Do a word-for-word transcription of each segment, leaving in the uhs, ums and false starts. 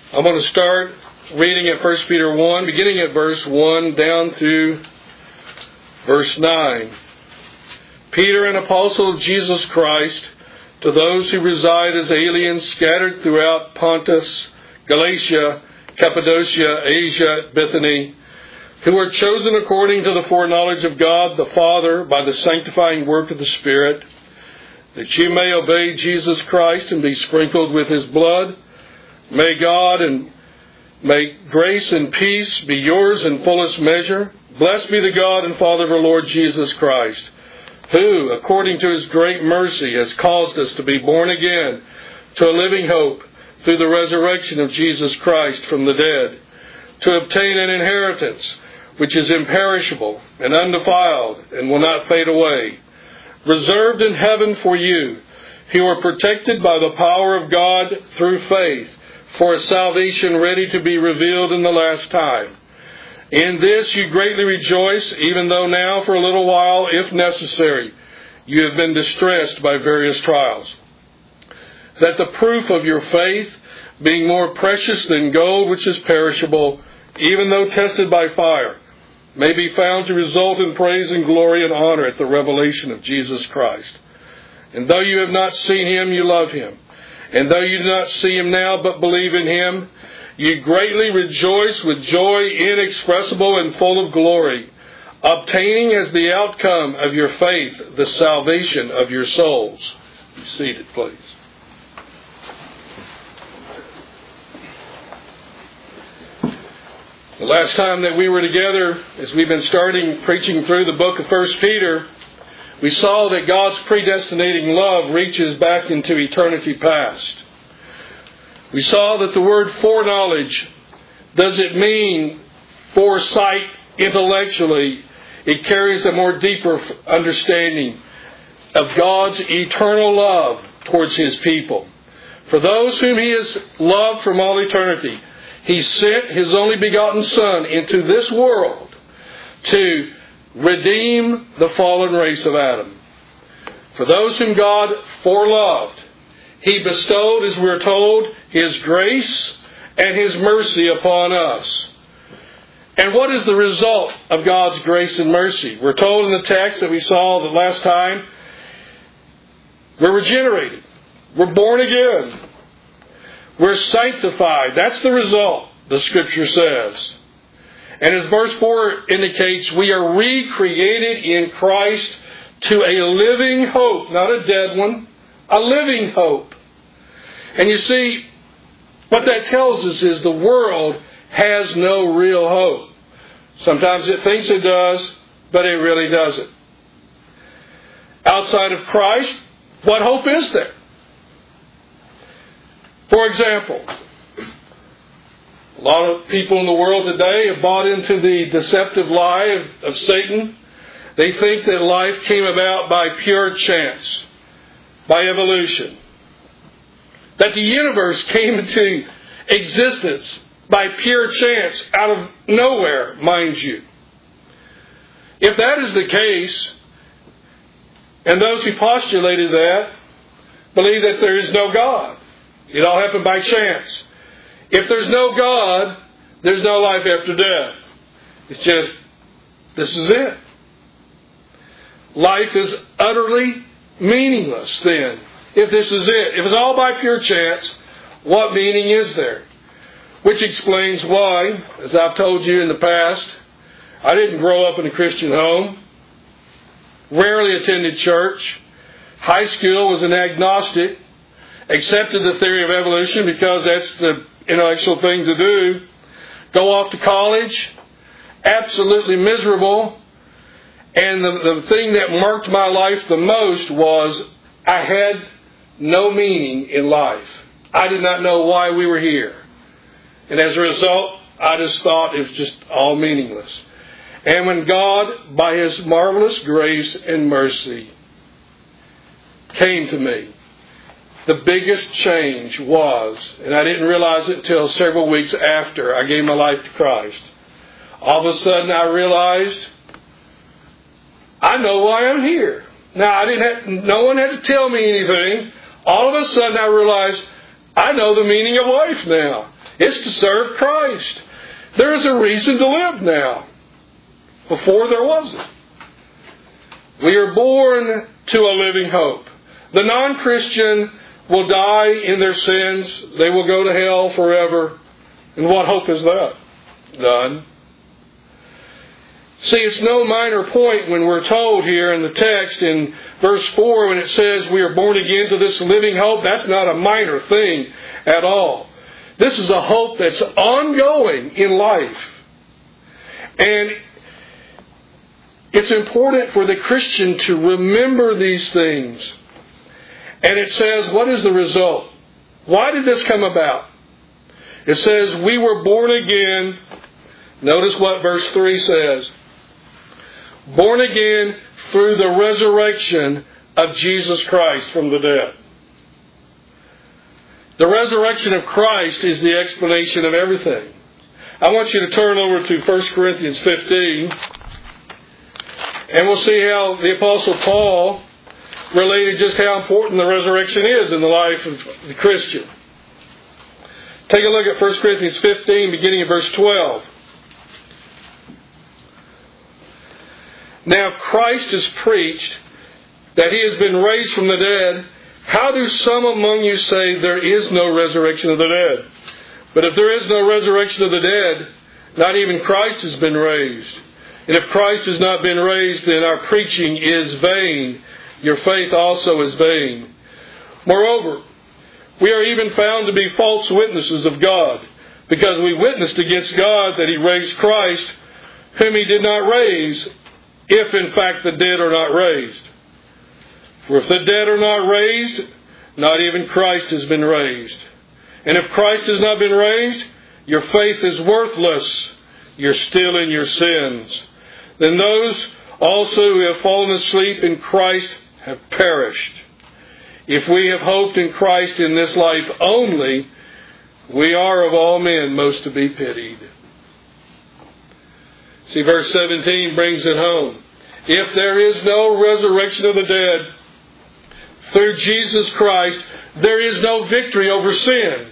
I'm going to start reading at First Peter one, beginning at verse one down through verse nine. Peter, an apostle of Jesus Christ, to those who reside as aliens scattered throughout Pontus, Galatia, Cappadocia, Asia, Bithynia, who are chosen according to the foreknowledge of God the Father by the sanctifying work of the Spirit, that you may obey Jesus Christ and be sprinkled with His blood. May God and may grace and peace be yours in fullest measure. Blessed be the God and Father of our Lord Jesus Christ, who, according to His great mercy, has caused us to be born again to a living hope through the resurrection of Jesus Christ from the dead, to obtain an inheritance which is imperishable and undefiled and will not fade away, reserved in heaven for you, who are protected by the power of God through faith, for a salvation ready to be revealed in the last time. In this you greatly rejoice, even though now for a little while, if necessary, you have been distressed by various trials, that the proof of your faith, being more precious than gold which is perishable, even though tested by fire, may be found to result in praise and glory and honor at the revelation of Jesus Christ. And though you have not seen Him, you love Him. And though you do not see Him now, but believe in Him, you greatly rejoice with joy inexpressible and full of glory, obtaining as the outcome of your faith the salvation of your souls. Be seated, please. The last time that we were together, as we've been starting preaching through the book of First Peter, we saw that God's predestinating love reaches back into eternity past. We saw that the word foreknowledge doesn't mean foresight intellectually. It carries a more deeper understanding of God's eternal love towards His people. For those whom He has loved from all eternity, He sent His only begotten Son into this world to redeem the fallen race of Adam. For those whom God foreloved, He bestowed, as we're told, His grace and His mercy upon us. And what is the result of God's grace and mercy? We're told in the text that we saw the last time, we're regenerated. We're born again. We're sanctified. That's the result, the Scripture says. And as verse four indicates, we are recreated in Christ to a living hope, not a dead one, a living hope. And you see, what that tells us is the world has no real hope. Sometimes it thinks it does, but it really doesn't. Outside of Christ, what hope is there? For example, a lot of people in the world today have bought into the deceptive lie of, of Satan. They think that life came about by pure chance, by evolution. That the universe came into existence by pure chance, out of nowhere, mind you. If that is the case, and those who postulated that believe that there is no God, it all happened by chance. If there's no God, there's no life after death. It's just, this is it. Life is utterly meaningless then, if this is it. If it's all by pure chance, what meaning is there? Which explains why, as I've told you in the past, I didn't grow up in a Christian home, rarely attended church, high school was an agnostic, accepted the theory of evolution because that's the intellectual thing to do. Go off to college, absolutely miserable. And the, the thing that marked my life the most was I had no meaning in life. I did not know why we were here. And as a result, I just thought it was just all meaningless. And when God, by His marvelous grace and mercy, came to me, the biggest change was, and I didn't realize it until several weeks after I gave my life to Christ. All of a sudden I realized, I know why I'm here. Now I didn't have, no one had to tell me anything. All of a sudden I realized, I know the meaning of life now. It's to serve Christ. There is a reason to live now. Before there wasn't. We are born to a living hope. The non-Christian will die in their sins. They will go to hell forever. And what hope is that? None. See, it's no minor point when we're told here in the text in verse four when it says we are born again to this living hope. That's not a minor thing at all. This is a hope that's ongoing in life. And it's important for the Christian to remember these things. And it says, what is the result? Why did this come about? It says, we were born again. Notice what verse three says. Born again through the resurrection of Jesus Christ from the dead. The resurrection of Christ is the explanation of everything. I want you to turn over to First Corinthians fifteen. And we'll see how the Apostle Paul related just how important the resurrection is in the life of the Christian. Take a look at First Corinthians fifteen, beginning at verse twelve. Now Christ is preached that He has been raised from the dead. How do some among you say there is no resurrection of the dead? But if there is no resurrection of the dead, not even Christ has been raised. And if Christ has not been raised, then our preaching is vain. Your faith also is vain. Moreover, we are even found to be false witnesses of God, because we witnessed against God that He raised Christ, whom He did not raise, if in fact the dead are not raised. For if the dead are not raised, not even Christ has been raised. And if Christ has not been raised, your faith is worthless. You're still in your sins. Then those also who have fallen asleep in Christ have perished. If we have hoped in Christ in this life only, we are of all men most to be pitied. See, verse seventeen brings it home. If there is no resurrection of the dead, through Jesus Christ, there is no victory over sin.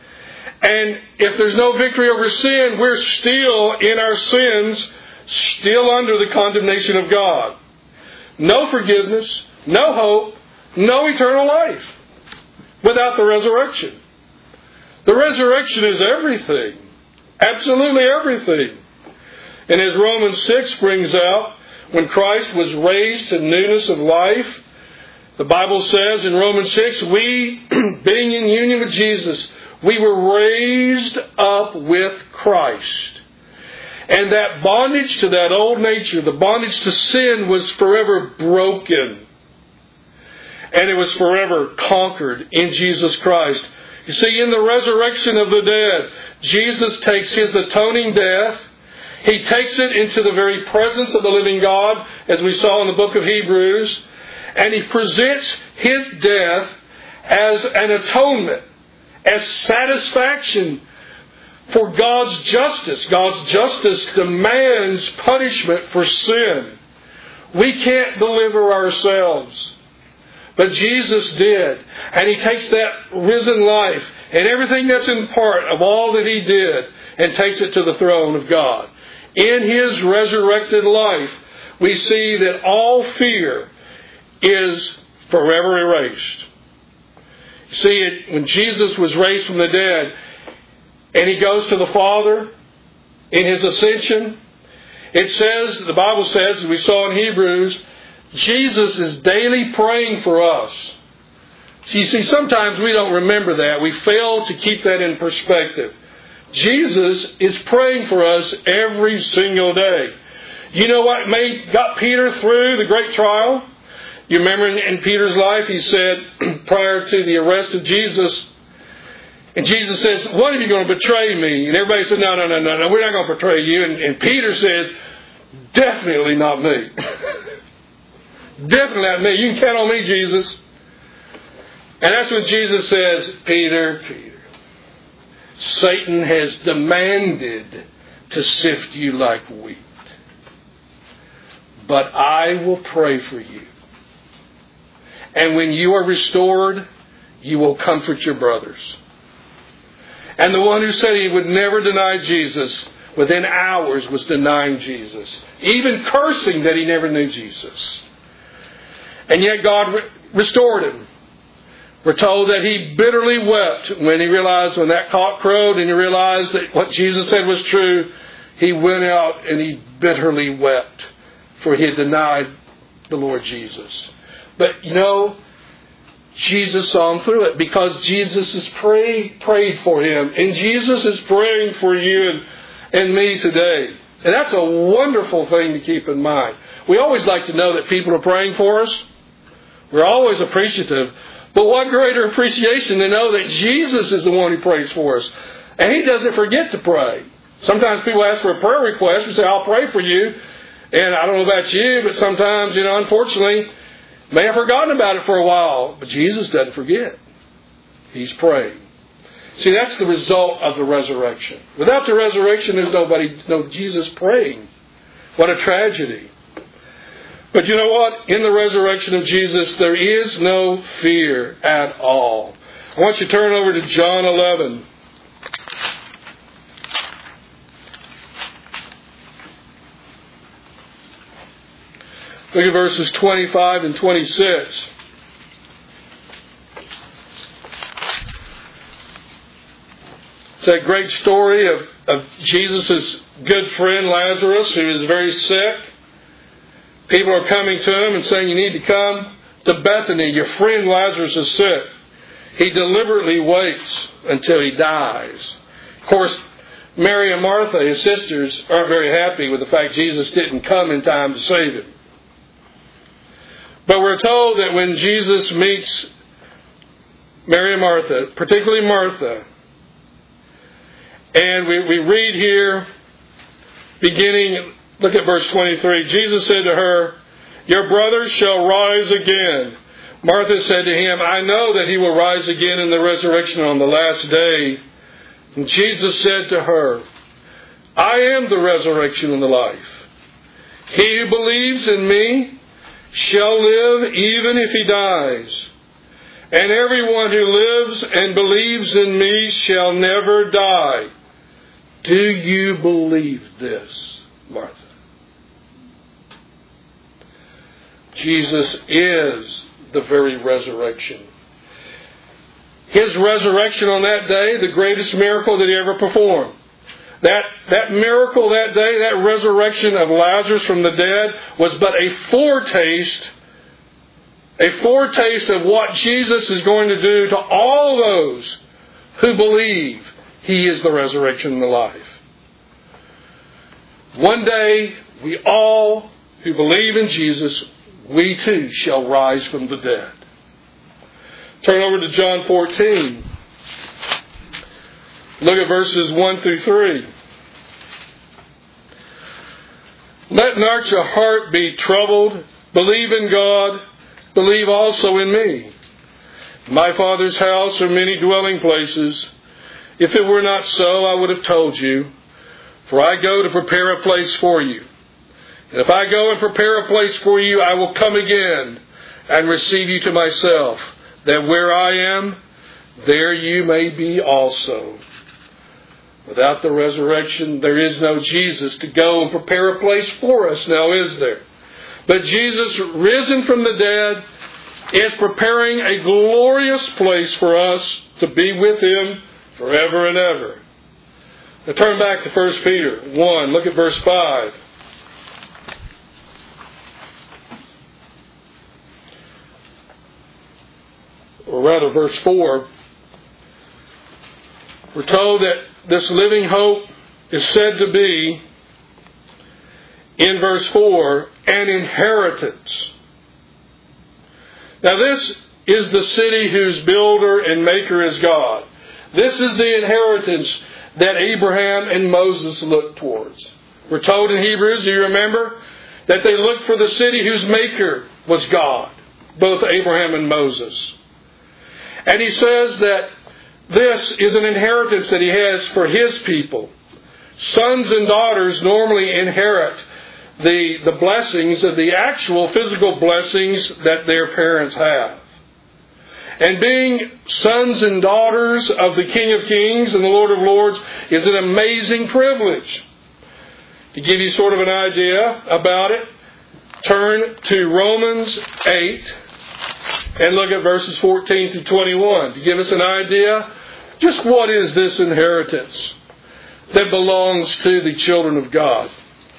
And if there's no victory over sin, we're still in our sins, still under the condemnation of God. No forgiveness, no hope, no eternal life without the resurrection. The resurrection is everything. Absolutely everything. And as Romans six brings out, when Christ was raised to newness of life, the Bible says in Romans six, we, being in union with Jesus, we were raised up with Christ. And that bondage to that old nature, the bondage to sin, was forever broken. And it was forever conquered in Jesus Christ. You see, in the resurrection of the dead, Jesus takes His atoning death. He takes it into the very presence of the living God, as we saw in the book of Hebrews. And He presents His death as an atonement, as satisfaction for God's justice. God's justice demands punishment for sin. We can't deliver ourselves. But Jesus did. And He takes that risen life and everything that's in part of all that He did and takes it to the throne of God. In His resurrected life, we see that all fear is forever erased. You see, it, when Jesus was raised from the dead and He goes to the Father in His ascension, it says, the Bible says, as we saw in Hebrews, Jesus is daily praying for us. So you see, sometimes we don't remember that. We fail to keep that in perspective. Jesus is praying for us every single day. You know what made got Peter through the great trial? You remember in, in Peter's life, he said, prior to the arrest of Jesus, and Jesus says, "One of you going to betray me?" And everybody said, no, no, no, no, no, we're not going to betray you. And, and Peter says, "Definitely not me." Definitely not me. You can count on me, Jesus. And that's when Jesus says, "Peter, Peter, Satan has demanded to sift you like wheat. But I will pray for you. And when you are restored, you will comfort your brothers." And the one who said he would never deny Jesus, within hours was denying Jesus, even cursing that he never knew Jesus. And yet God re- restored him. We're told that he bitterly wept when he realized, when that cock crowed and he realized that what Jesus said was true, he went out and he bitterly wept, for he had denied the Lord Jesus. But you know, Jesus saw him through it, because Jesus has prayed, prayed for him. And Jesus is praying for you and, and me today. And that's a wonderful thing to keep in mind. We always like to know that people are praying for us. We're always appreciative. But what greater appreciation to know that Jesus is the one who prays for us. And he doesn't forget to pray. Sometimes people ask for a prayer request. We say, I'll pray for you. And I don't know about you, but sometimes, you know, unfortunately, may have forgotten about it for a while. But Jesus doesn't forget. He's praying. See, that's the result of the resurrection. Without the resurrection, there's nobody, no Jesus praying. What a tragedy. But you know what? In the resurrection of Jesus, there is no fear at all. I want you to turn over to John eleven. Look at verses twenty-five and twenty-six. It's that great story of, of Jesus' good friend Lazarus, who is very sick. People are coming to him and saying, you need to come to Bethany. Your friend Lazarus is sick. He deliberately waits until he dies. Of course, Mary and Martha, his sisters, aren't very happy with the fact Jesus didn't come in time to save him. But we're told that when Jesus meets Mary and Martha, particularly Martha, and we, we read here, beginning, look at verse twenty-three. Jesus said to her, your brother shall rise again. Martha said to him, I know that he will rise again in the resurrection on the last day. And Jesus said to her, I am the resurrection and the life. He who believes in me shall live even if he dies. And everyone who lives and believes in me shall never die. Do you believe this, Martha? Jesus is the very resurrection. His resurrection on that day, the greatest miracle that he ever performed. That, that miracle that day, that resurrection of Lazarus from the dead, was but a foretaste, a foretaste of what Jesus is going to do to all those who believe he is the resurrection and the life. One day, we all who believe in Jesus, we too shall rise from the dead. Turn over to John fourteen. Look at verses one through three. Let not your heart be troubled. Believe in God. Believe also in me. In my Father's house are many dwelling places. If it were not so, I would have told you. For I go to prepare a place for you. And if I go and prepare a place for you, I will come again and receive you to myself, that where I am, there you may be also. Without the resurrection, there is no Jesus to go and prepare a place for us, now is there? But Jesus, risen from the dead, is preparing a glorious place for us to be with him forever and ever. Now turn back to First Peter one. Look at verse five. Or rather, verse four. We're told that this living hope is said to be, in verse four, an inheritance. Now this is the city whose builder and maker is God. This is the inheritance that Abraham and Moses looked towards. We're told in Hebrews, do you remember, that they looked for the city whose maker was God, both Abraham and Moses. And he says that this is an inheritance that he has for his people. Sons and daughters normally inherit the, the blessings of the actual physical blessings that their parents have. And being sons and daughters of the King of Kings and the Lord of Lords is an amazing privilege. To give you sort of an idea about it, turn to Romans eight and look at verses fourteen through twenty-one to give us an idea just what is this inheritance that belongs to the children of God.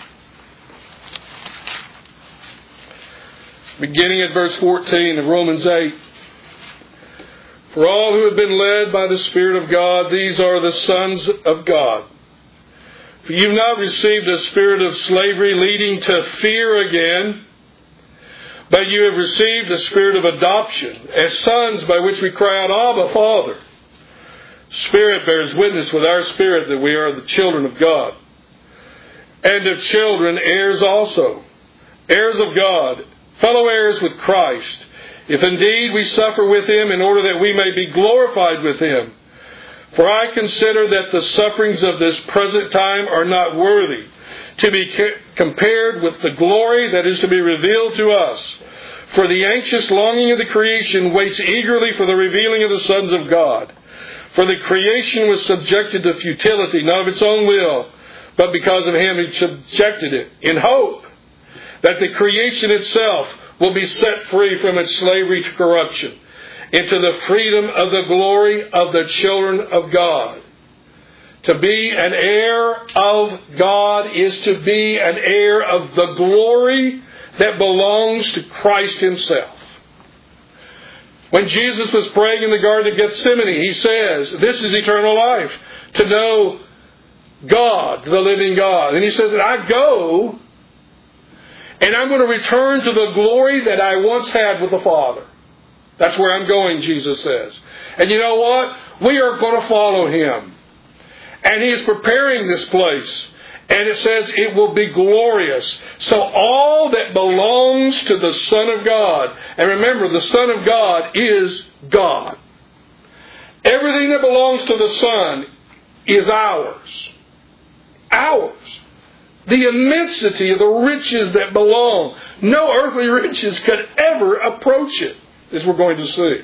Beginning at verse fourteen of Romans eight. For all who have been led by the Spirit of God, these are the sons of God. For you have not received a spirit of slavery leading to fear again, but you have received a spirit of adoption as sons, by which we cry out, Abba, Father. Spirit bears witness with our spirit that we are the children of God. And of children, heirs also, heirs of God, fellow heirs with Christ, if indeed we suffer with Him in order that we may be glorified with Him. For I consider that the sufferings of this present time are not worthy to be compared with the glory that is to be revealed to us. For the anxious longing of the creation waits eagerly for the revealing of the sons of God. For the creation was subjected to futility, not of its own will, but because of Him who subjected it, in hope that the creation itself will be set free from its slavery to corruption, into the freedom of the glory of the children of God. To be an heir of God is to be an heir of the glory that belongs to Christ Himself. When Jesus was praying in the Garden of Gethsemane, He says, this is eternal life, to know God, the living God. And He says that I go, and I'm going to return to the glory that I once had with the Father. That's where I'm going, Jesus says. And you know what? We are going to follow Him. And He is preparing this place. And it says it will be glorious. So all that belongs to the Son of God, and remember, the Son of God is God. Everything that belongs to the Son is ours. Ours. The immensity of the riches that belong. No earthly riches could ever approach it, as we're going to see.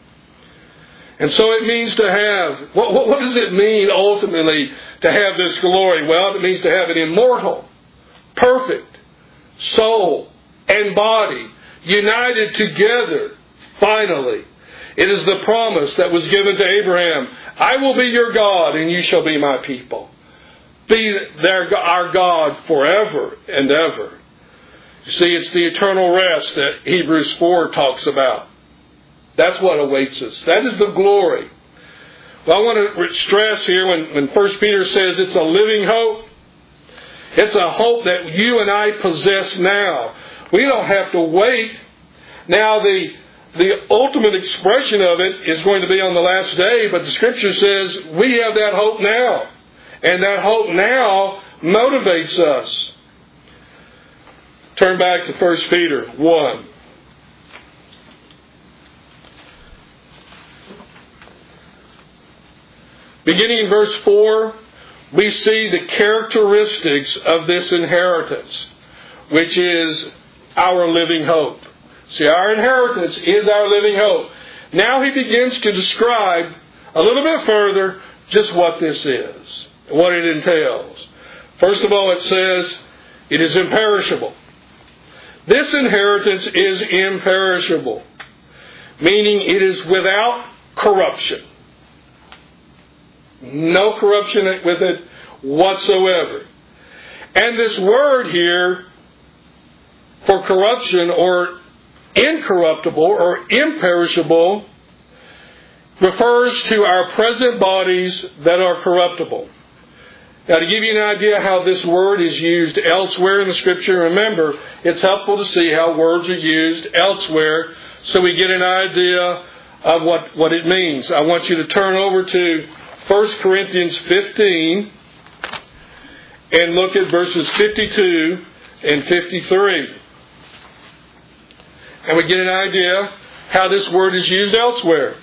And so it means to have, what, what, what does it mean ultimately to have this glory? Well, it means to have an immortal, perfect soul and body united together finally. It is the promise that was given to Abraham. I will be your God and you shall be my people. Be their, our God forever and ever. You see, it's the eternal rest that Hebrews four talks about. That's what awaits us. That is the glory. Well, I want to stress here when, when First Peter says it's a living hope. It's a hope that you and I possess now. We don't have to wait. Now the, the ultimate expression of it is going to be on the last day, but the Scripture says we have that hope now. And that hope now motivates us. Turn back to First Peter one. Beginning in verse four, we see the characteristics of this inheritance, which is our living hope. See, our inheritance is our living hope. Now he begins to describe a little bit further just what this is, what it entails. First of all, it says it is imperishable. This inheritance is imperishable, meaning it is without corruption. No corruption with it whatsoever. And this word here for corruption or incorruptible or imperishable refers to our present bodies that are corruptible. Now, to give you an idea how this word is used elsewhere in the Scripture, remember, it's helpful to see how words are used elsewhere so we get an idea of what, what it means. I want you to turn over to First Corinthians fifteen and look at verses fifty-two and fifty-three. And we get an idea how this word is used elsewhere.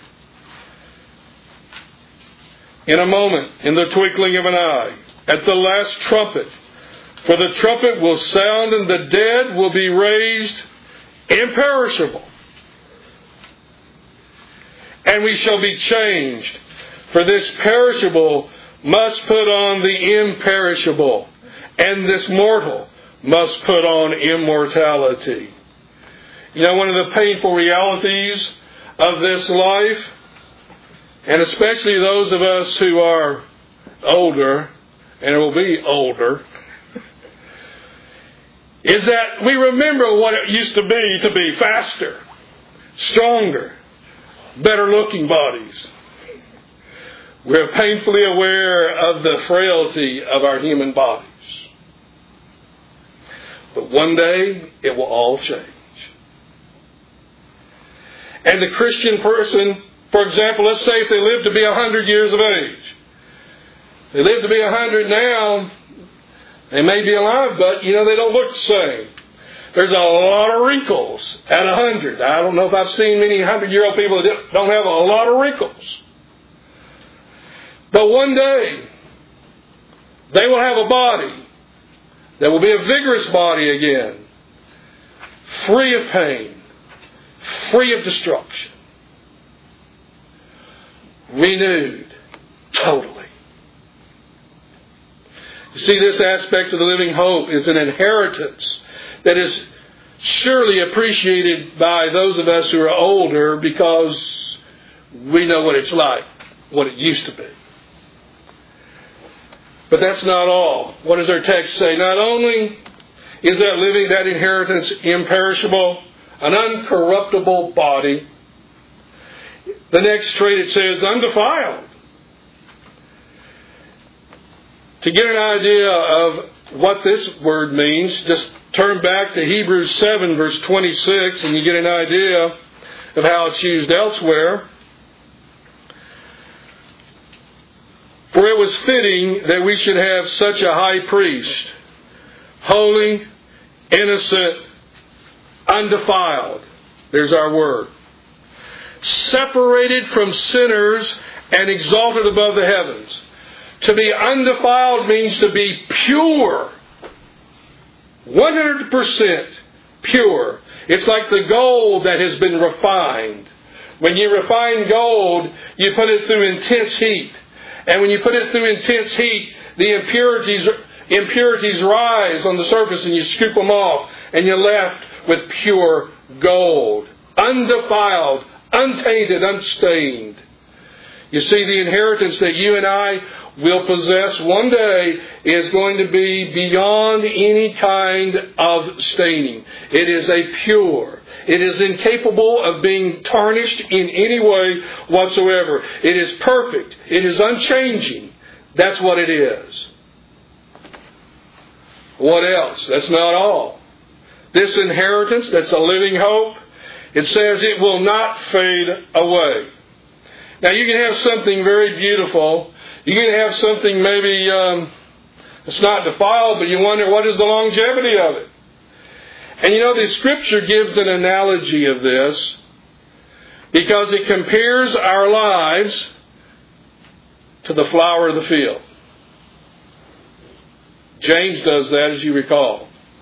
In a moment, in the twinkling of an eye, at the last trumpet, for the trumpet will sound and the dead will be raised imperishable. and we shall be changed. For this perishable must put on the imperishable, and this mortal must put on immortality. You know, one of the painful realities of this life, and especially those of us who are older, and will be older, is that we remember what it used to be to be faster, stronger, better looking bodies. We're painfully aware of the frailty of our human bodies. But one day, it will all change. And the Christian person, for example, let's say if they live to be one hundred years of age. They live to be one hundred now, they may be alive, but, you know, they don't look the same. There's a lot of wrinkles at one hundred. I don't know if I've seen many hundred-year-old people that don't have a lot of wrinkles. But one day, they will have a body that will be a vigorous body again, free of pain, free of destruction, renewed totally. You see, this aspect of the living hope is an inheritance that is surely appreciated by those of us who are older because we know what it's like, what it used to be. But that's not all. What does our text say? Not only is that living, that inheritance imperishable, an uncorruptible body, the next trait it says undefiled. To get an idea of what this word means, just turn back to Hebrews seven verse twenty-six and you get an idea of how it's used elsewhere. For it was fitting that we should have such a high priest, holy, innocent, undefiled. There's our word. Separated from sinners and exalted above the heavens. To be undefiled means to be pure. one hundred percent pure. It's like the gold that has been refined. When you refine gold, you put it through intense heat. And when you put it through intense heat, the impurities impurities rise on the surface and you scoop them off. And you're left with pure gold. Undefiled, untainted, unstained. You see, the inheritance that you and I will possess one day is going to be beyond any kind of staining. It is a pure. It is incapable of being tarnished in any way whatsoever. It is perfect. It is unchanging. That's what it is. What else? That's not all. This inheritance that's a living hope, it says it will not fade away. Now you can have something very beautiful. You can have something maybe um, it's not defiled, but you wonder what is the longevity of it. And you know, the Scripture gives an analogy of this because it compares our lives to the flower of the field. James does that, as you recall.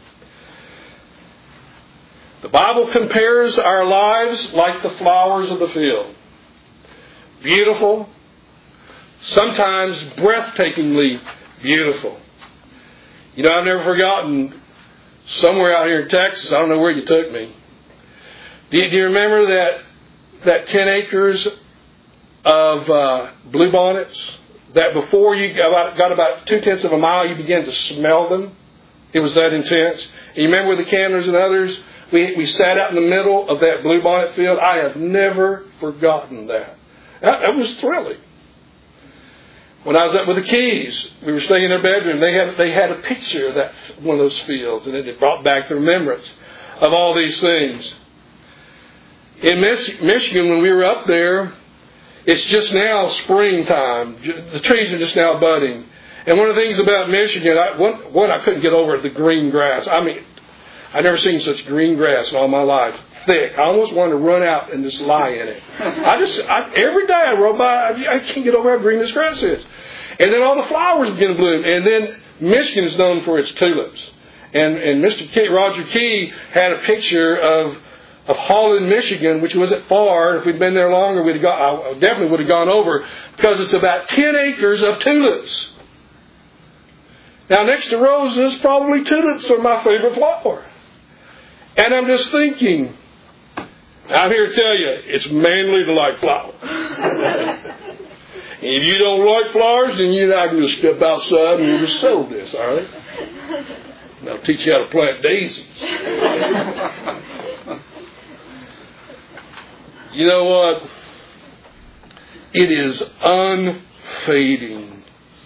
The Bible compares our lives like the flowers of the field. Beautiful, sometimes breathtakingly beautiful. You know, I've never forgotten somewhere out here in Texas, I don't know where you took me. Do you, do you remember that that ten acres of uh, bluebonnets? That before you got about, about two-tenths of a mile, you began to smell them. It was that intense. And you remember with the Candlers and others, we, we sat out in the middle of that bluebonnet field. I have never forgotten that. That, that was thrilling. When I was up with the Keys, we were staying in their bedroom. They had they had a picture of that one of those fields, and it brought back the remembrance of all these things. In Michigan, when we were up there, it's just now springtime. The trees are just now budding. And one of the things about Michigan, I, one, one I couldn't get over the green grass. I mean, I've never seen such green grass in all my life. Thick. I almost wanted to run out and just lie in it. I just I, every day I rode by, I, I can't get over how green this grass is. And then all the flowers begin to bloom. And then Michigan is known for its tulips. And and Mister Key, Roger Key had a picture of of Holland, Michigan, which wasn't far. If we'd been there longer, we'd have got, I definitely would have gone over, because it's about ten acres of tulips. Now, next to roses, probably tulips are my favorite flower. And I'm just thinking, I'm here to tell you, it's manly to like flowers. If you don't like flowers, then you're not going to step outside and you'll just settle this, all right? And I'll teach you how to plant daisies. You know what? It is unfading.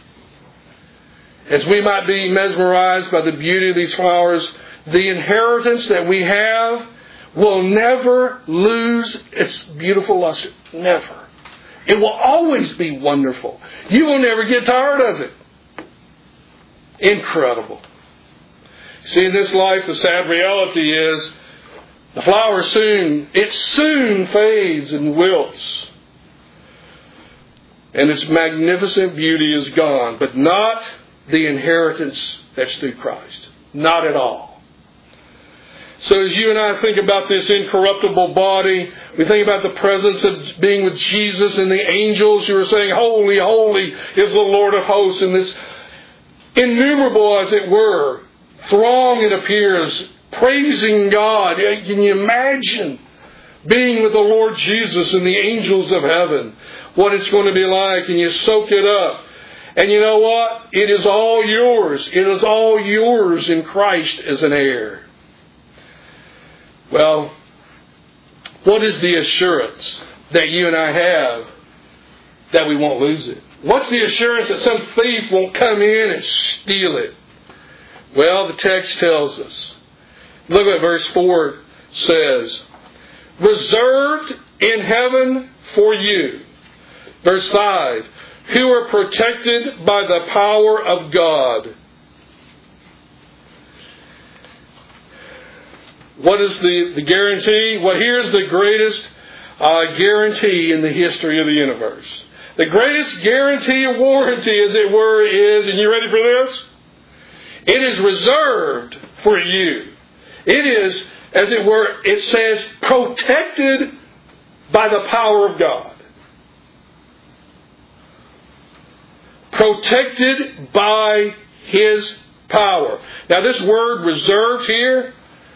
As we might be mesmerized by the beauty of these flowers, the inheritance that we have will never lose its beautiful luster. Never. It will always be wonderful. You will never get tired of it. Incredible. See, in this life, the sad reality is the flower soon, it soon fades and wilts. And its magnificent beauty is gone, but not the inheritance that's through Christ. Not at all. So as you and I think about this incorruptible body, we think about the presence of being with Jesus and the angels who are saying, "Holy, holy is the Lord of hosts," and this innumerable, as it were, throng, it appears, praising God. Can you imagine being with the Lord Jesus and the angels of heaven? What it's going to be like, and you soak it up. And you know what? It is all yours. It is all yours in Christ as an heir. Well, what is the assurance that you and I have that we won't lose it? What's the assurance that some thief won't come in and steal it? Well, the text tells us. Look what verse four says. Reserved in heaven for you. Verse five. Who are protected by the power of God. What is the, the guarantee? Well, here's the greatest uh, guarantee in the history of the universe. The greatest guarantee or warranty, as it were, is, and you ready for this? It is reserved for you. It is, as it were, it says, protected by the power of God. Protected by His power. Now, this word reserved here,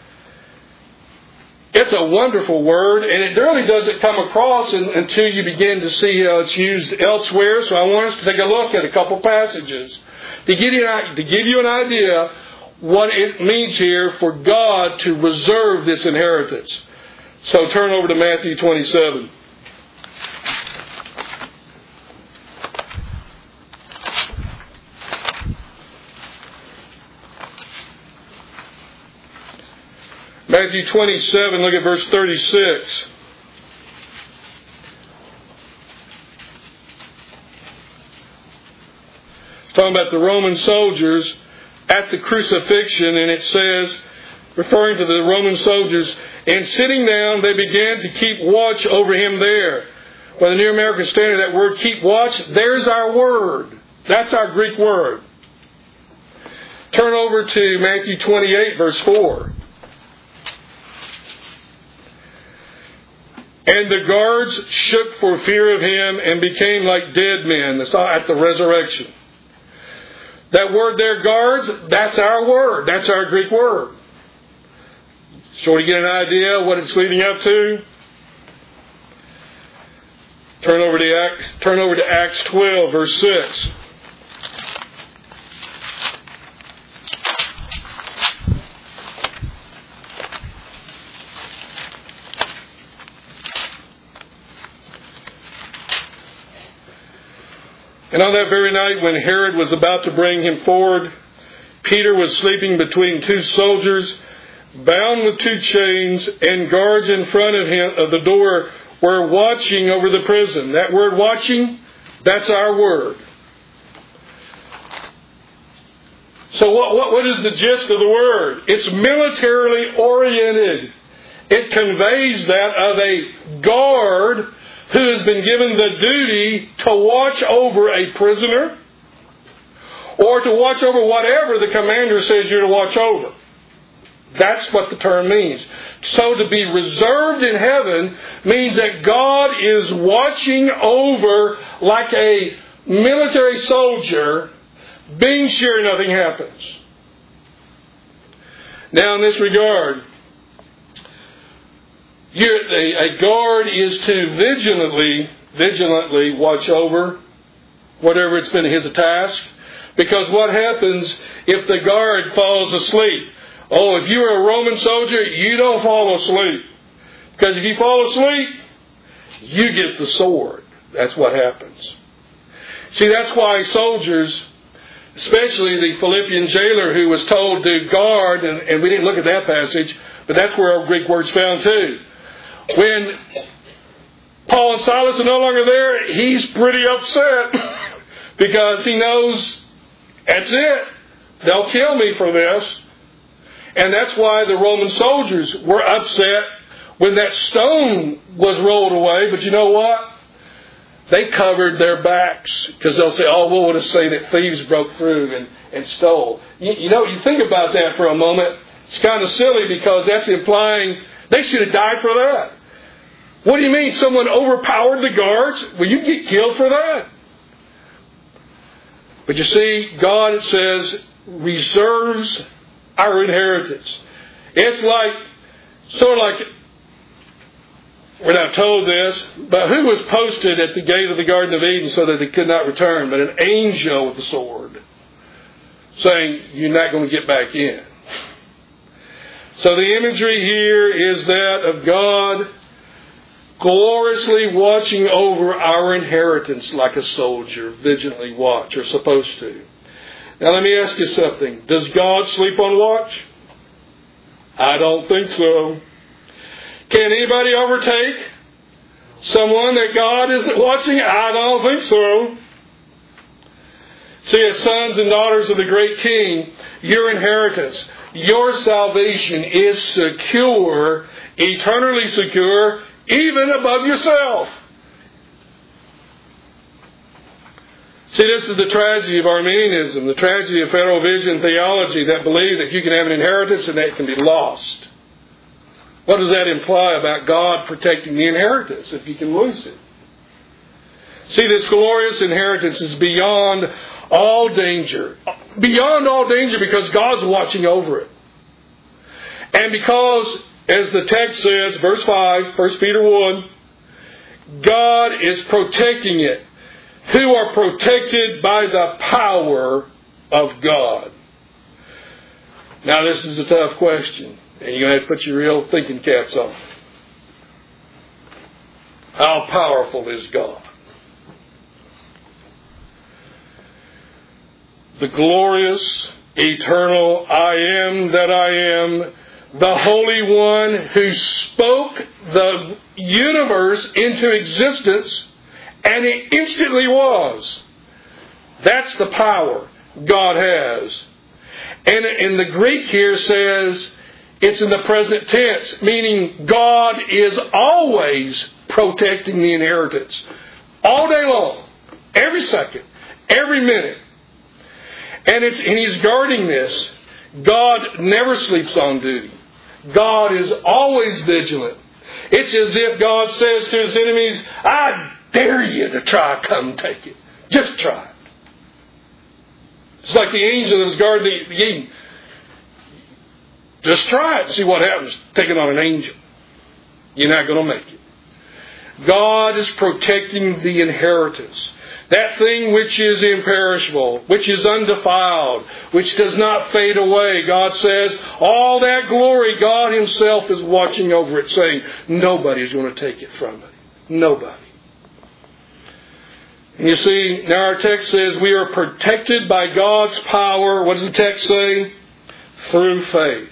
it's a wonderful word, and it really doesn't come across in, until you begin to see how it's used elsewhere. So I want us to take a look at a couple passages to give you an, to give you an idea what it means here for God to reserve this inheritance. So turn over to Matthew twenty-seven. Matthew twenty-seven, look at verse thirty-six. It's talking about the Roman soldiers at the crucifixion, and it says, referring to the Roman soldiers, and sitting down they began to keep watch over him there. By the New American Standard, that word keep watch, there's our word. That's our Greek word. Turn over to Matthew twenty-eight, verse four. And the guards shook for fear of him and became like dead men. That's at the resurrection. That word there, guards, that's our word. That's our Greek word. So to get an idea of what it's leading up to, turn over to Acts, turn over to Acts twelve, verse six. And on that very night when Herod was about to bring him forward, Peter was sleeping between two soldiers, bound with two chains, and guards in front of him of the door were watching over the prison. That word watching, that's our word. So what, what, what is the gist of the word? It's militarily oriented. It conveys that of a guard who has been given the duty to watch over a prisoner or to watch over whatever the commander says you're to watch over. That's what the term means. So to be reserved in heaven means that God is watching over like a military soldier, being sure nothing happens. Now in this regard, you're, a, a guard is to vigilantly, vigilantly watch over whatever it's been his task. Because what happens if the guard falls asleep? Oh, if you're a Roman soldier, you don't fall asleep. Because if you fall asleep, you get the sword. That's what happens. See, that's why soldiers, especially the Philippian jailer who was told to guard, and, and we didn't look at that passage, but that's where our Greek word's found too. When Paul and Silas are no longer there, he's pretty upset because he knows that's it. They'll kill me for this. And that's why the Roman soldiers were upset when that stone was rolled away. But you know what? They covered their backs because they'll say, oh, what would it say that thieves broke through and, and stole? You, you know, you think about that for a moment. It's kind of silly because that's implying they should have died for that. What do you mean? Someone overpowered the guards? Well, you get killed for that. But you see, God, it says, reserves our inheritance. It's like, sort of like, we're not told this, but who was posted at the gate of the Garden of Eden so that they could not return? But an angel with a sword, saying, you're not going to get back in. So the imagery here is that of God gloriously watching over our inheritance like a soldier, vigilantly watch, or supposed to. Now let me ask you something. Does God sleep on watch? I don't think so. Can anybody overtake someone that God is watching? I don't think so. See, as sons and daughters of the great King, your inheritance, your salvation is secure, eternally secure, even above yourself. See, this is the tragedy of Arminianism, the tragedy of Federal Vision theology that believe that you can have an inheritance and that it can be lost. What does that imply about God protecting the inheritance if you can lose it? See, this glorious inheritance is beyond all danger. Beyond all danger because God's watching over it. And because, as the text says, verse five, First Peter one, God is protecting it. Who are protected by the power of God. Now this is a tough question. And you're going to have to put your real thinking caps on. How powerful is God? The glorious, eternal I am that I am, the Holy One who spoke the universe into existence, and it instantly was. That's the power God has. And in the Greek here says it's in the present tense, meaning God is always protecting the inheritance. All day long. Every second. Every minute. And, it's, and He's guarding this. God never sleeps on duty. God is always vigilant. It's as if God says to His enemies, I dare you to try to come take it. Just try it. It's like the angel that was guarding the Eden. Just try it and see what happens. Take it on an angel. You're not going to make it. God is protecting the inheritance. That thing which is imperishable, which is undefiled, which does not fade away. God says, all that glory, God Himself is watching over it, saying, nobody's going to take it from me. Nobody. And you see, now our text says we are protected by God's power. What does the text say? Through faith.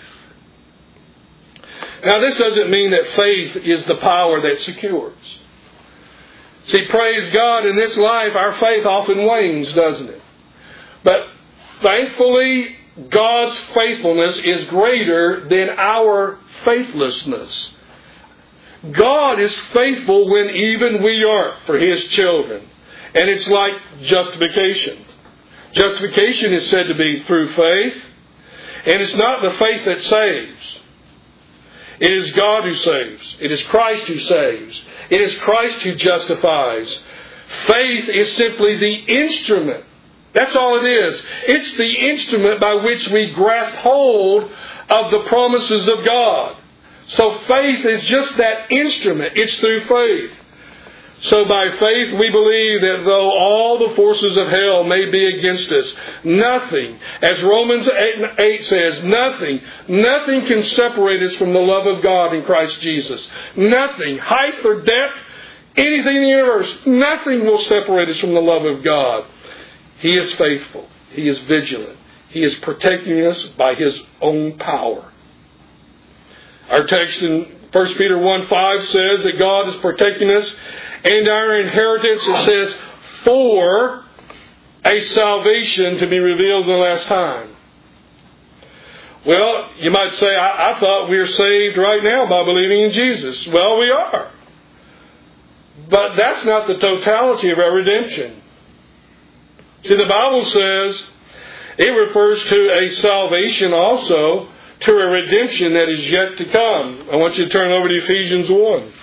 Now this doesn't mean that faith is the power that secures. See, praise God, in this life our faith often wanes, doesn't it? But thankfully, God's faithfulness is greater than our faithlessness. God is faithful when even we aren't for His children. And it's like justification. Justification is said to be through faith. And it's not the faith that saves. It is God who saves. It is Christ who saves. It is Christ who justifies. Faith is simply the instrument. That's all it is. It's the instrument by which we grasp hold of the promises of God. So faith is just that instrument. It's through faith. So by faith we believe that though all the forces of hell may be against us, nothing, as Romans eight says, nothing, nothing can separate us from the love of God in Christ Jesus. Nothing, height or depth, anything in the universe, nothing will separate us from the love of God. He is faithful. He is vigilant. He is protecting us by His own power. Our text in First Peter one five says that God is protecting us and our inheritance, it says, for a salvation to be revealed in the last time. Well, you might say, I, I thought we were saved right now by believing in Jesus. Well, we are. But that's not the totality of our redemption. See, the Bible says it refers to a salvation also, to a redemption that is yet to come. I want you to turn over to Ephesians one.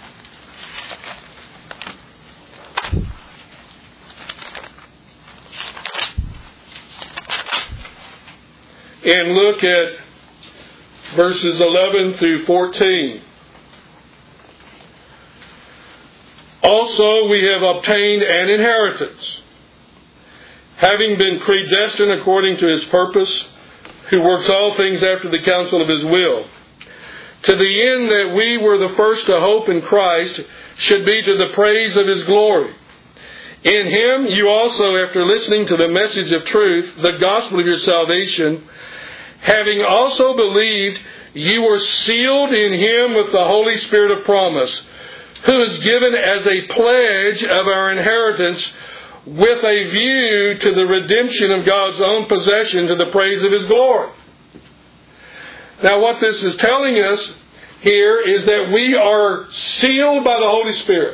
And look at verses eleven through fourteen. Also we have obtained an inheritance, having been predestined according to His purpose, who works all things after the counsel of His will, to the end that we were the first to hope in Christ should be to the praise of His glory. In Him you also, after listening to the message of truth, the gospel of your salvation, having also believed, you were sealed in Him with the Holy Spirit of promise, who is given as a pledge of our inheritance, with a view to the redemption of God's own possession to the praise of His glory. Now what this is telling us here is that we are sealed by the Holy Spirit.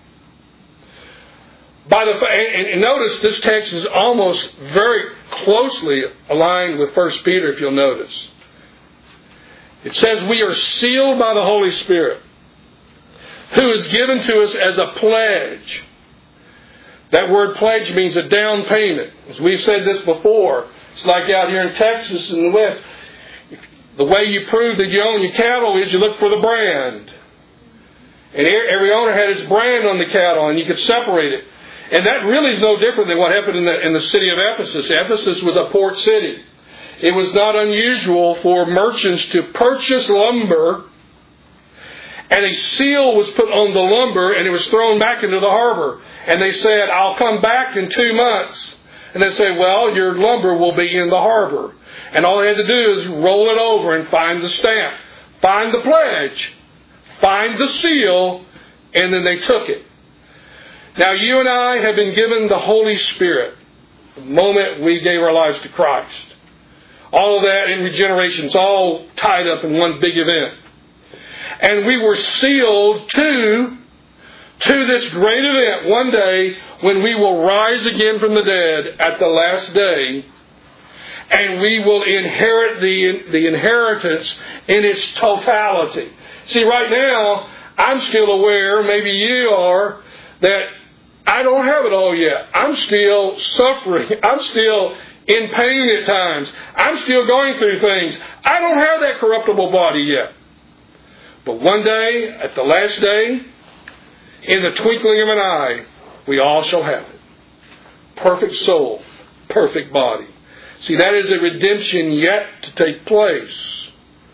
By the, and, and notice this text is almost very closely aligned with First Peter, if you'll notice. It says we are sealed by the Holy Spirit, who is given to us as a pledge. That word pledge means a down payment. As we've said this before, it's like out here in Texas in the West. The way you prove that you own your cattle is you look for the brand. And every owner had his brand on the cattle, and you could separate it. And that really is no different than what happened in the, in the city of Ephesus. Ephesus was a port city. It was not unusual for merchants to purchase lumber, and a seal was put on the lumber, and it was thrown back into the harbor. And they said, I'll come back in two months. And they say, well, your lumber will be in the harbor. And all they had to do is roll it over and find the stamp, find the pledge, find the seal, and then they took it. Now, you and I have been given the Holy Spirit the moment we gave our lives to Christ. All of that in regeneration is all tied up in one big event. And we were sealed to, to this great event one day when we will rise again from the dead at the last day, and we will inherit the, the inheritance in its totality. See, right now, I'm still aware, maybe you are, that I don't have it all yet. I'm still suffering. I'm still in pain at times. I'm still going through things. I don't have that corruptible body yet. But one day, at the last day, in the twinkling of an eye, we all shall have it. Perfect soul, perfect body. See, that is a redemption yet to take place.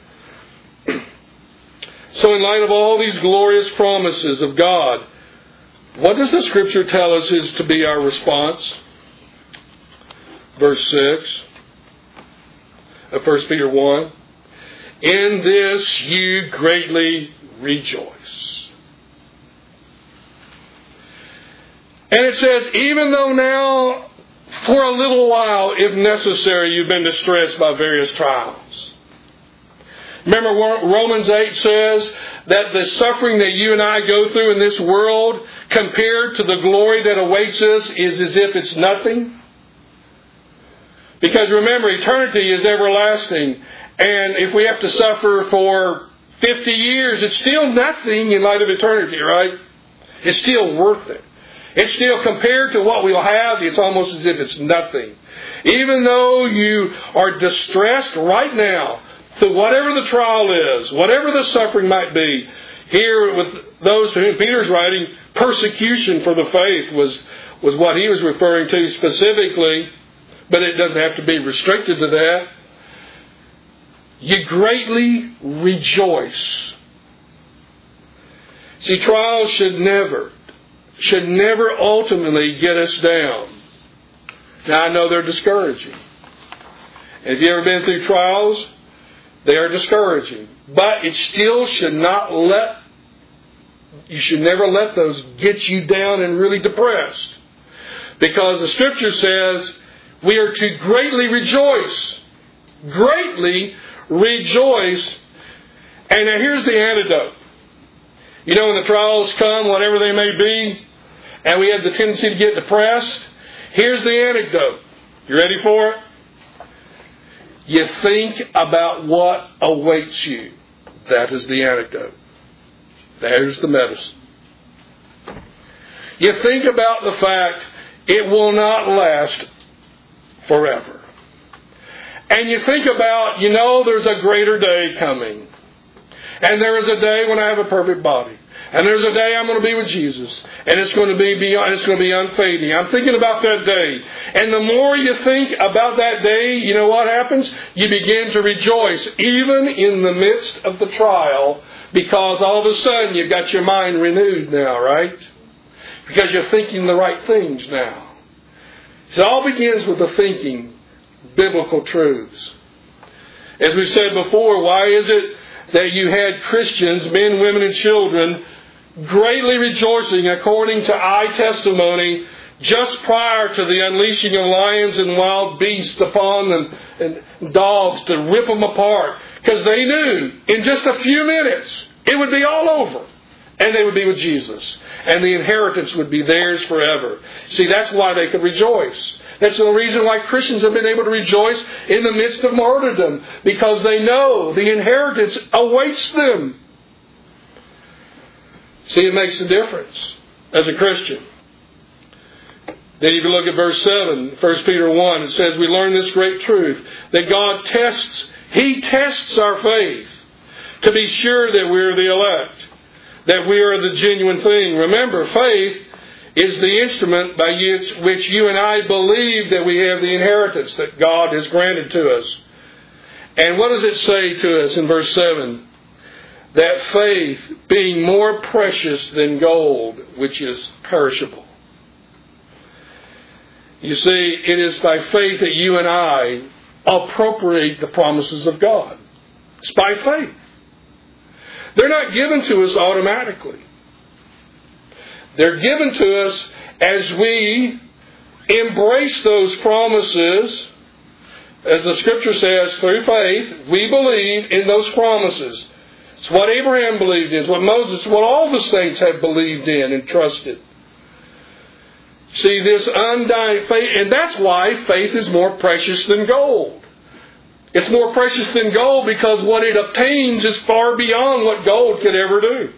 So in light of all these glorious promises of God, what does the Scripture tell us is to be our response? Verse six of First Peter one. In this you greatly rejoice. And it says, even though now, for a little while, if necessary, you've been distressed by various trials. Remember Romans eight says that the suffering that you and I go through in this world, compared to the glory that awaits us, is as if it's nothing. Because remember, eternity is everlasting. And if we have to suffer for fifty years, it's still nothing in light of eternity, right? It's still worth it. It's still, compared to what we'll have, it's almost as if it's nothing. Even though you are distressed right now through whatever the trial is, whatever the suffering might be, here with those to whom Peter's writing, persecution for the faith was, was what he was referring to specifically, but it doesn't have to be restricted to that. You greatly rejoice. See, trials should never, should never ultimately get us down. Now, I know they're discouraging. And if you've ever been through trials, they are discouraging. But it still should not let, you should never let those get you down and really depressed. Because the Scripture says we are to greatly rejoice. Greatly rejoice. And now here's the antidote. You know, when the trials come, whatever they may be, and we have the tendency to get depressed, here's the antidote. You ready for it? You think about what awaits you. That is the antidote. There's the medicine. You think about the fact it will not last forever. And you think about, you know, there's a greater day coming. And there is a day when I have a perfect body. And there's a day I'm going to be with Jesus. And it's going to be beyond, it's going to be unfading. I'm thinking about that day. And the more you think about that day, you know what happens? You begin to rejoice, even in the midst of the trial, because all of a sudden you've got your mind renewed now, right? Because you're thinking the right things now. So it all begins with the thinking biblical truths. As we said before, why is it that you had Christians, men, women, and children, greatly rejoicing according to eye testimony just prior to the unleashing of lions and wild beasts upon them and dogs to rip them apart? Because they knew in just a few minutes it would be all over. And they would be with Jesus. And the inheritance would be theirs forever. See, that's why they could rejoice. That's the reason why Christians have been able to rejoice in the midst of martyrdom. Because they know the inheritance awaits them. See, it makes a difference as a Christian. Then if you look at verse seven, First Peter one, it says, we learn this great truth, that God tests, He tests our faith to be sure that we are the elect, that we are the genuine thing. Remember, faith is the instrument by which you and I believe that we have the inheritance that God has granted to us. And what does it say to us in verse seven? That faith being more precious than gold, which is perishable. You see, it is by faith that you and I appropriate the promises of God. It's by faith. They're not given to us automatically. They're given to us as we embrace those promises. As the Scripture says, through faith, we believe in those promises. It's what Abraham believed in. It's what Moses, what all the saints have believed in and trusted. See, this undying faith, and that's why faith is more precious than gold. It's more precious than gold because what it obtains is far beyond what gold could ever do.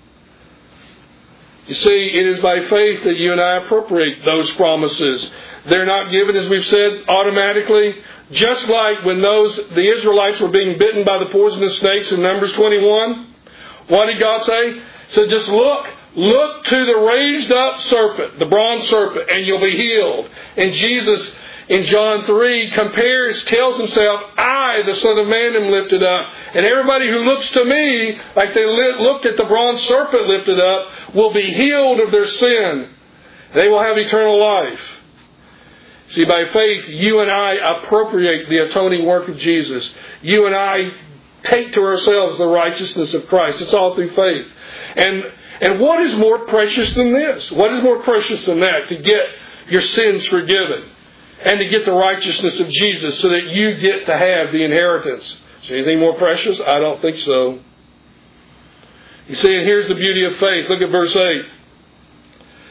You see, it is by faith that you and I appropriate those promises. They're not given, as we've said, automatically. Just like when those the Israelites were being bitten by the poisonous snakes in Numbers twenty-one. What did God say? He said, just look, look to the raised up serpent, the bronze serpent, and you'll be healed. And Jesus, in John three, compares, tells himself, I, the Son of Man, am lifted up. And everybody who looks to me, like they looked at the bronze serpent lifted up, will be healed of their sin. They will have eternal life. See, by faith, you and I appropriate the atoning work of Jesus. You and I take to ourselves the righteousness of Christ. It's all through faith. And, and what is more precious than this? What is more precious than that? To get your sins forgiven. And to get the righteousness of Jesus so that you get to have the inheritance. Is there anything more precious? I don't think so. You see, and here's the beauty of faith. Look at verse eight.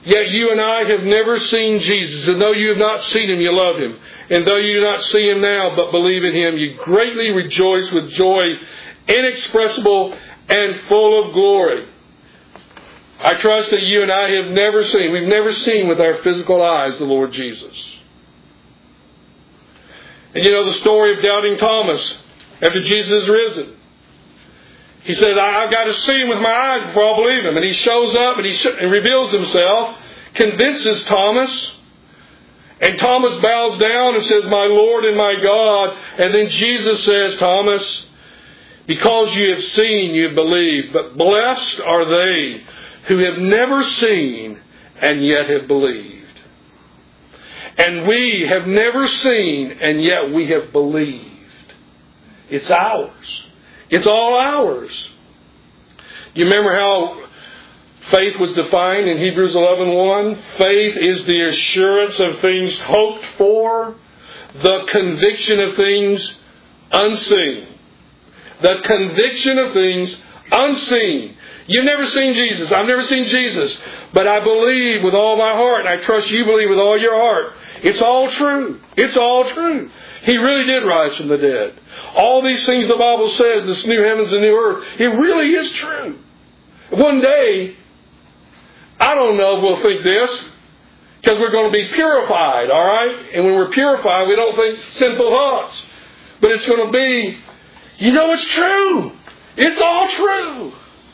Yet you and I have never seen Jesus. And though you have not seen Him, you love Him. And though you do not see Him now, but believe in Him, you greatly rejoice with joy inexpressible and full of glory. I trust that you and I have never seen, we've never seen with our physical eyes the Lord Jesus. And you know the story of doubting Thomas after Jesus is risen. He said, I've got to see Him with my eyes before I'll believe Him. And He shows up and He sh- and reveals Himself, convinces Thomas. And Thomas bows down and says, my Lord and my God. And then Jesus says, Thomas, because you have seen, you have believed. But blessed are they who have never seen and yet have believed. And we have never seen and yet we have believed. It's ours. It's all ours. You remember how faith was defined in Hebrews eleven one? Faith is the assurance of things hoped for, the conviction of things unseen. The conviction of things unseen. You've never seen Jesus. I've never seen Jesus. But I believe with all my heart, and I trust you believe with all your heart. It's all true. It's all true. He really did rise from the dead. All these things the Bible says, this new heavens and new earth, it really is true. One day, I don't know if we'll think this, because we're going to be purified, all right? And when we're purified, we don't think sinful thoughts. But it's going to be, you know it's true. It's all true.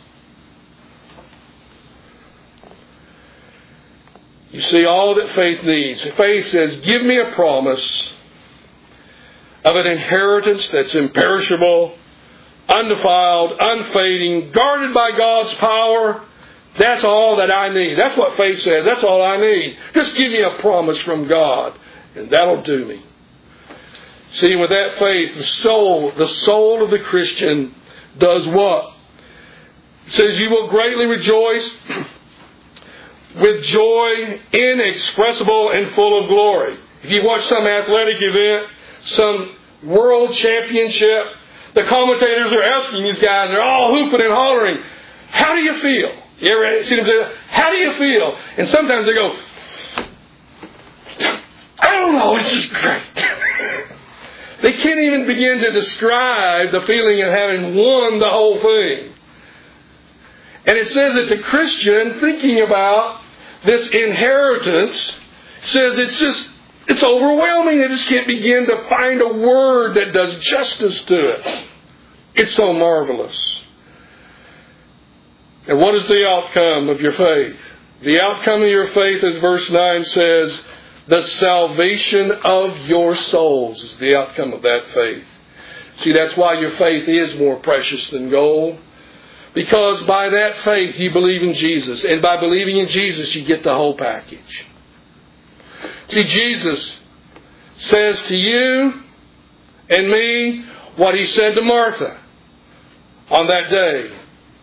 You see, all that faith needs. Faith says, give me a promise of an inheritance that's imperishable, undefiled, unfading, guarded by God's power. That's all that I need. That's what faith says. That's all I need. Just give me a promise from God, and that'll do me. See, with that faith, the soul, the soul of the Christian does what? It says, you will greatly rejoice with joy inexpressible and full of glory. If you watch some athletic event, some world championship, the commentators are asking these guys, they're all hooping and hollering, how do you feel? You ever see them say, how do you feel? And sometimes they go, I don't know, it's just great. They can't even begin to describe the feeling of having won the whole thing. And it says that the Christian, thinking about this inheritance, says it's just, it's overwhelming. They just can't begin to find a word that does justice to it. It's so marvelous. And what is the outcome of your faith? The outcome of your faith, as verse nine says, the salvation of your souls is the outcome of that faith. See, that's why your faith is more precious than gold. Because by that faith you believe in Jesus. And by believing in Jesus you get the whole package. See, Jesus says to you and me what He said to Martha on that day.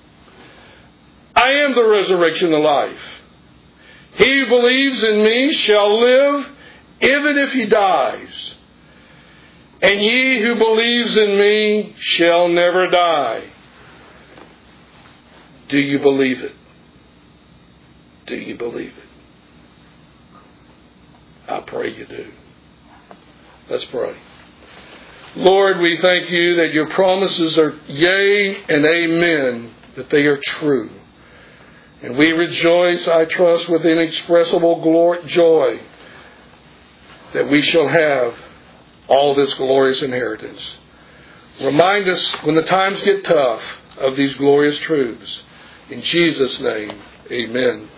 I am the resurrection and life. He who believes in me shall live even if he dies. And ye who believes in me shall never die. Do you believe it? Do you believe it? I pray you do. Let's pray. Lord, we thank you that your promises are yea and amen, that they are true. And we rejoice, I trust, with inexpressible glory, joy that we shall have all this glorious inheritance. Remind us when the times get tough of these glorious truths. In Jesus' name, amen.